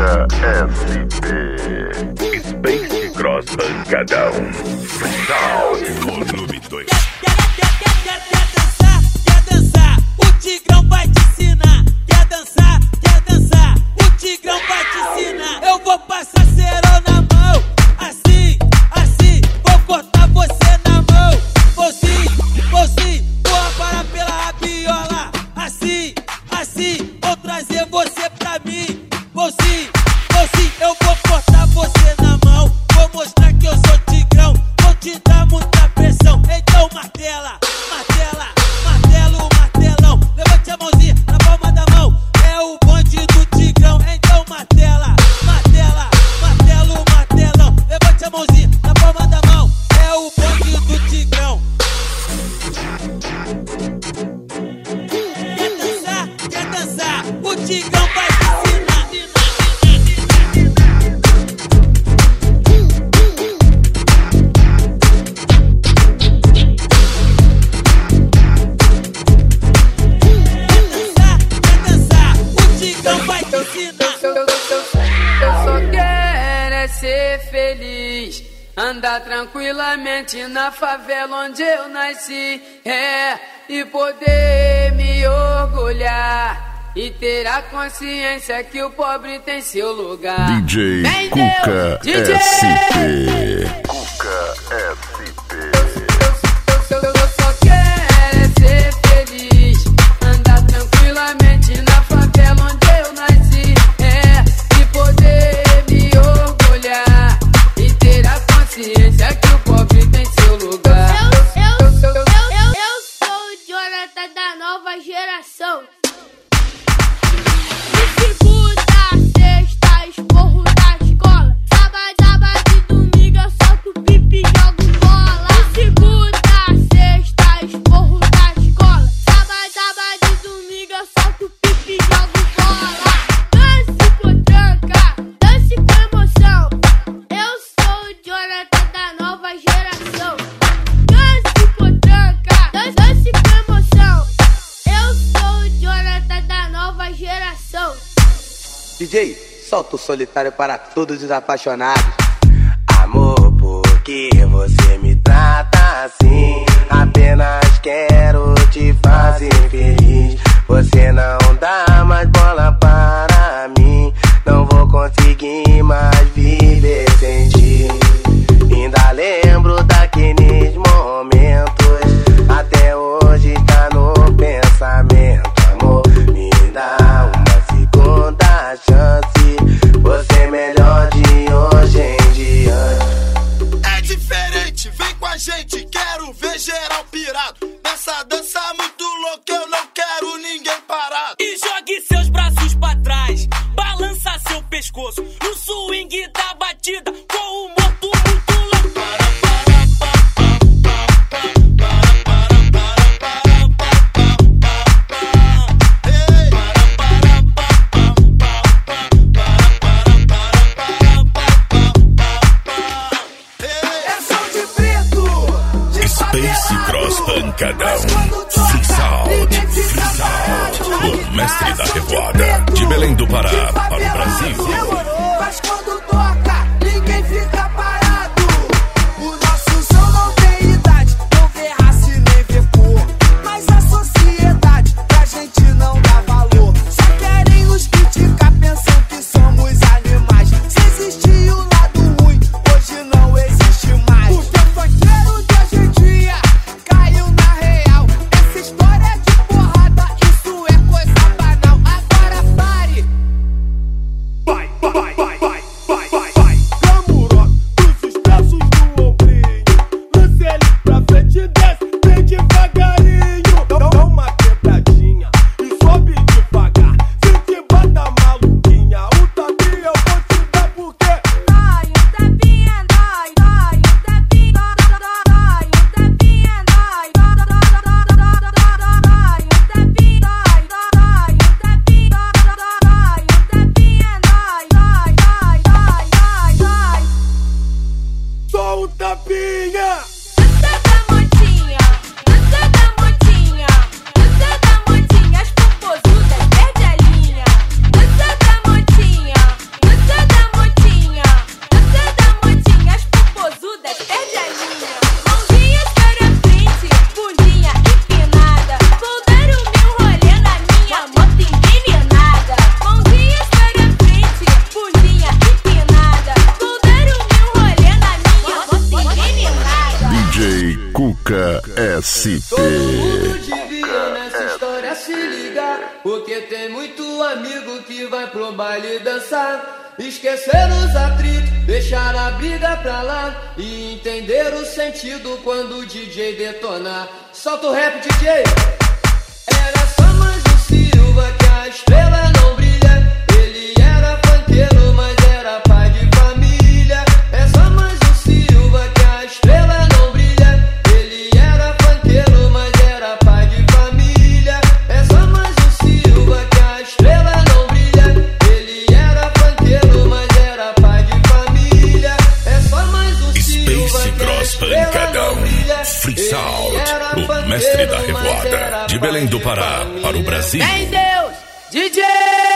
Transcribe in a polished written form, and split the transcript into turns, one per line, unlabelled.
Cuca SP. Space Cross Pancadão. Volume 2.
Quer dançar? O Tigrão vai te ensinar. Quer dançar? O Tigrão vai te ensinar. Eu vou passar cerol na mão. Assim, vou cortar você na mão. Vou sim, vou aparar pela rabiola. Assim, vou trazer você pra mim. Vou sim, eu vou cortar você na mão. Vou mostrar que eu sou Tigrão. Vou te dar muita pressão. Então martela, martelão. Levante a mãozinha na palma da mão. É o bonde do Tigrão. Então martela, martelão. Levante a mãozinha na palma da mão. É o bonde do Tigrão. Quer dançar? O Tigrão vai te ensinar.
Eu só quero é ser feliz, andar tranquilamente na favela onde eu nasci, e poder me orgulhar e ter a consciência que o pobre tem seu lugar.
DJ
Vem
Cuca
Deus, DJ.
SP. Cuca SP.
Eu só quero é ser feliz, andar tranquilamente na favela onde eu nasci, e poder me orgulhar e ter a consciência que o pobre tem seu lugar.
Eu sou o Jonathan da nova geração. De segunda a sexta, esporro da escola. Sábado e domingo eu solto pipi e jogo bola. De segunda a sexta, esporro da escola. Sábado e domingo eu solto pipi e jogo bola. Dance com tranca, dance com emoção. Eu sou o Jonathan da nova geração. Dance com tranca, dance com emoção. Eu sou o Jonathan da nova geração.
DJ, solta o solitário para todos os apaixonados. Amor, por que você me trata assim? Apenas quero te fazer feliz. Você não dá mais bola para mim. Não vou conseguir mais viver sem ti. Ainda lembro daqueles momentos. Até hoje tá no pensamento. Amor, me dá uma segunda chance. Você é melhor de hoje em diante.
É diferente, vem com a gente, quero ver geral pirado. Nessa dança muito louca, eu não quero ninguém parado.
E jogue seus braços pra trás, balança seu pescoço no swing da batida, com o morto muito louco.
Space Cross Pancadão. Free Sound. O mestre da revoada. De Belém do Pará para o Brasil.
Mas quando toca, ninguém fica parado. O nosso som não tem idade, não vê raça e nem vê cor. Mas a sociedade pra gente não dá valor. Só querem nos criticar, pensam que somos animais. Se existia o lado ruim, hoje não existe mais. Porque o funkeiro de hoje em dia caiu na real. Essa história de porrada, isso é coisa banal. Agora pare. Vai.
SP.
Todo mundo devia nessa história se ligar, porque tem muito amigo que vai pro baile dançar. Esquecer os atritos, deixar a briga pra lá e entender o sentido quando o DJ detonar. Solta o rap, DJ! Era só mais um Silva que a estrela não brilha. Ele era funkeiro, mas era pai de família. É só mais um Silva que a estrela não brilha. Ele era funkeiro, mas era pai de família. É só mais um Silva que a estrela não brilha. Ele era funkeiro, mas era pai de família. É só mais um Silva que a estrela não brilha.
Free Sound, o mestre da revoada. De Belém do Pará para o Brasil.
Em Deus, DJ!